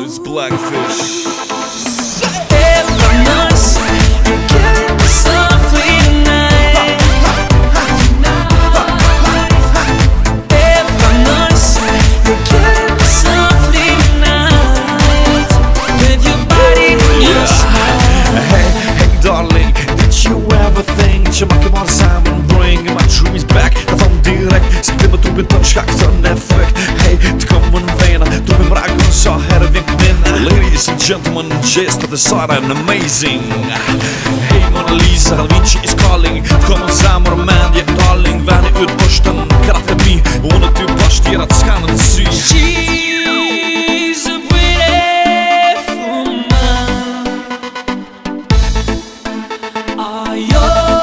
is Blackfish. Që ma ke marrë zemën bring my dreams back Të thom direkt Se ti më trupin të shka këtë në efekt Hey, të kom më në vena Trupin mrakën sa herë vjen këmina Ladies and gentlemen, just the Sara and amazing Hey Mona Lisa, Vinci is calling Të kom në zemër mendje darling Veni ut është në kratë e mi Unë ty bash tjera të s'ka në të sy She's a beautiful man Ajo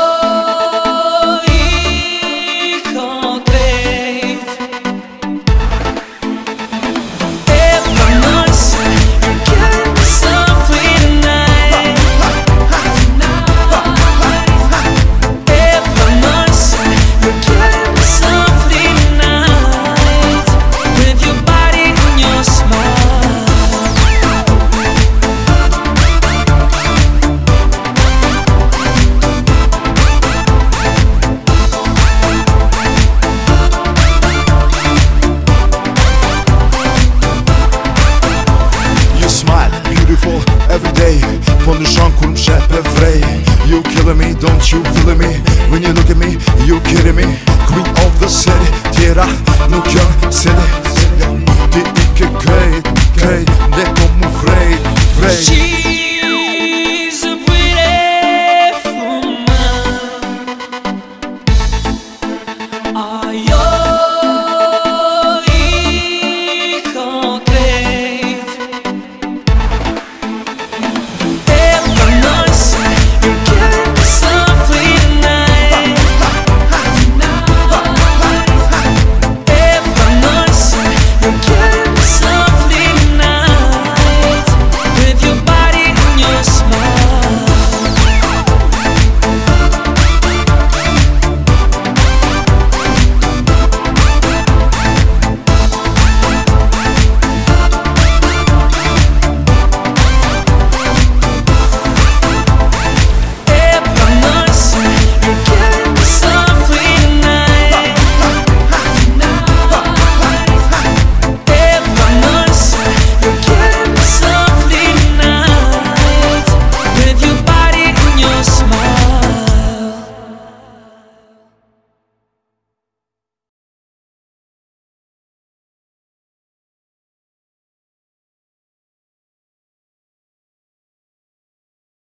every day Po ndryshon kur m'shep e vrej You killing me, don't you feeling me When you look at me, you kidding me Queen of the city Tjera nuk janë silly